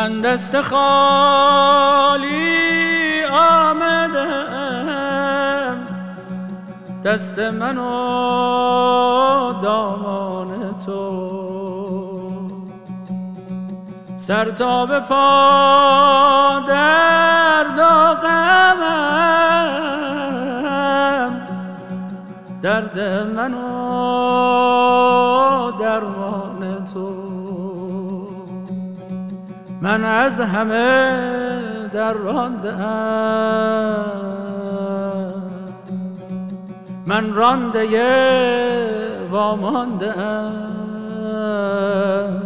من دست خالی آمدم، دست من و دامان تو، سر تا به پا درد و غمم، درد من و درمان تو. من از همه درانده‌ام، من رانده وامانده‌ام،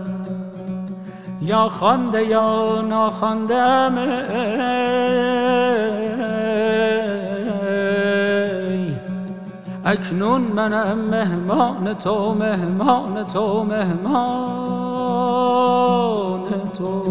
یا خوانده یا ناخوانده‌ام، اکنون منم مهمان تو، مهمان تو، مهمان تو.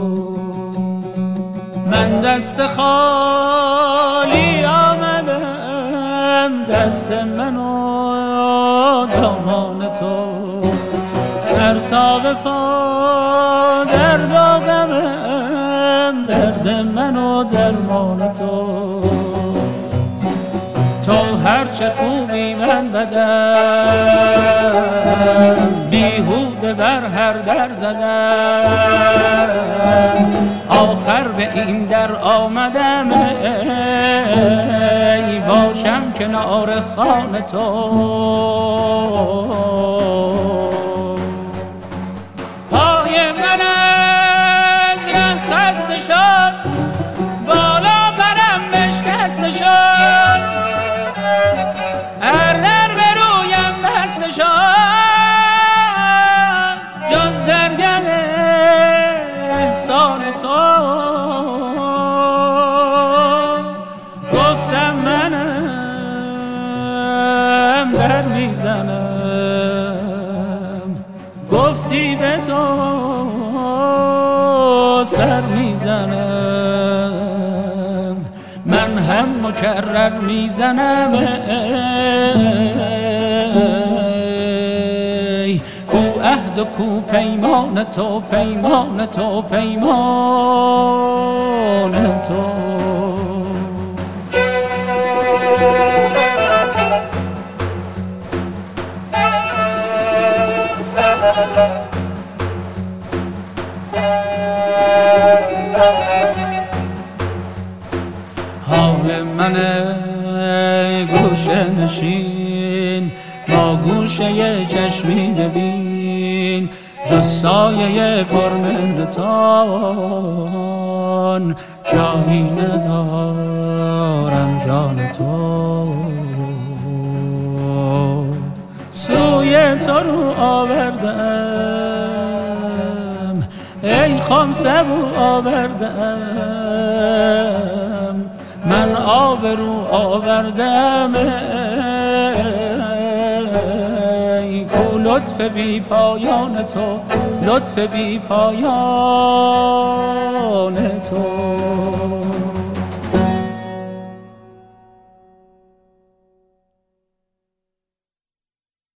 من دست خالی آمدم، دست من و دامان تو، سر تا به پا درد و غمم، درد من و درمان تو. تو هرچه خوبی من بدم، بیهوده بر هر در زدم، آخر به این در آمدم ای باشم کنار خانه تو. پای من از ره خسته شد، بالا برم بشکسته شد، هر در به رویم بسته شد، جز درگه احسان تو. گفتم منم در میزنم، گفتی به تو سر میزنم، من هم مکرر میزنم ای کو عهد و کو پیمان تو، پیمان تو، پیمان تو. حال من گوشه نشین، با گوشه چشمی ببین، جز سایه پرمهرتان جایی ندارم جان تو. سوی تو رو آوردم، ای خام سبو آوردم، من آب رو آوردم ای کو لطف بی پایان تو، لطف بی پایان تو.